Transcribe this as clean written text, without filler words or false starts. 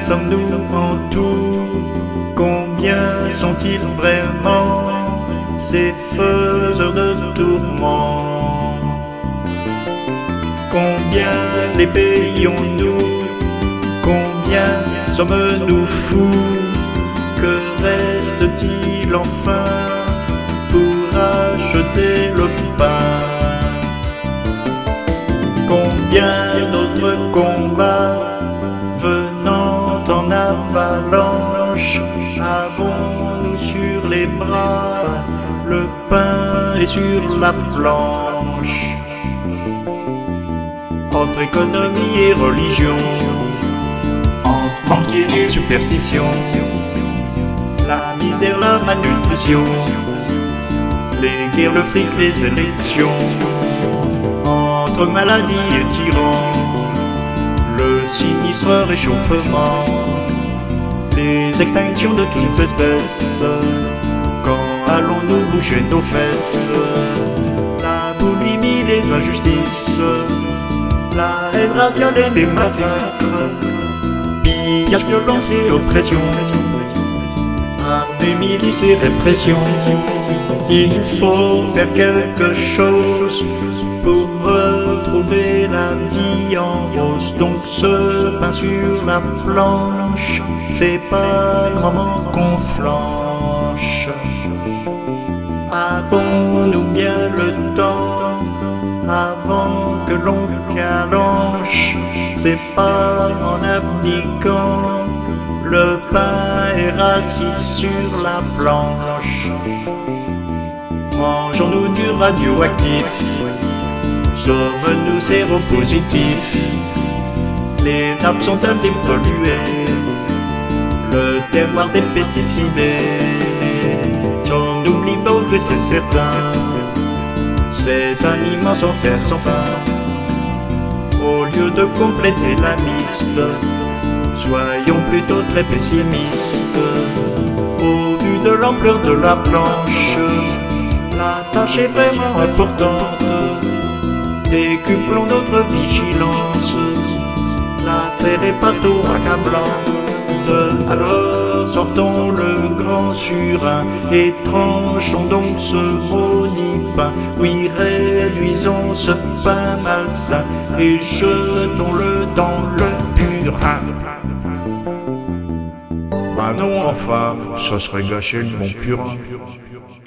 sommes-nous en tout? Combien sont-ils vraiment ces faiseurs de tourments? Combien les payons-nous? Combien sommes-nous fous? Que reste-t-il enfin pour acheter le pain? Combien d'autres combats venant en avalanche avons-nous sur les bras? Le pain est sur la planche. Entre économie et religion, entre banquiers et superstition, la misère, la malnutrition, les guerres, le fric, les élections, entre maladie et tyran, le sinistre réchauffement, les extinctions de toutes espèces. Quand allons-nous bouger nos fesses? La boulimie, les injustices, la haine raciale et les massacres, pillage, violence et oppression, armée, milice et répression. Il faut faire quelque chose pour retrouver la vie en rose. Donc ce pain sur la planche, c'est pas le moment qu'on flanche. Avons-nous bien le temps avant que l'on calanche? C'est pas en abdiquant, le pain est rassis sur la planche. Mangeons-nous du radioactif? Sommes-nous séropositifs? Les nappes sont-elles dépolluées? Le terroir des pesticidés? Sommes-nous libres que c'est certain? C'est un immense enfer sans fin. Au lieu de compléter la liste, soyons plutôt très pessimistes. Au vu de l'ampleur de la planche, la tâche est vraiment importante. Décuplons notre vigilance, l'affaire est pas trop accablante. Alors sortons le grand surin et tranchons donc ce maudit pain. Oui, réduisons ce pain malsain et jetons-le dans le purin. Bah non, enfin, ça serait gâcher le bon purin.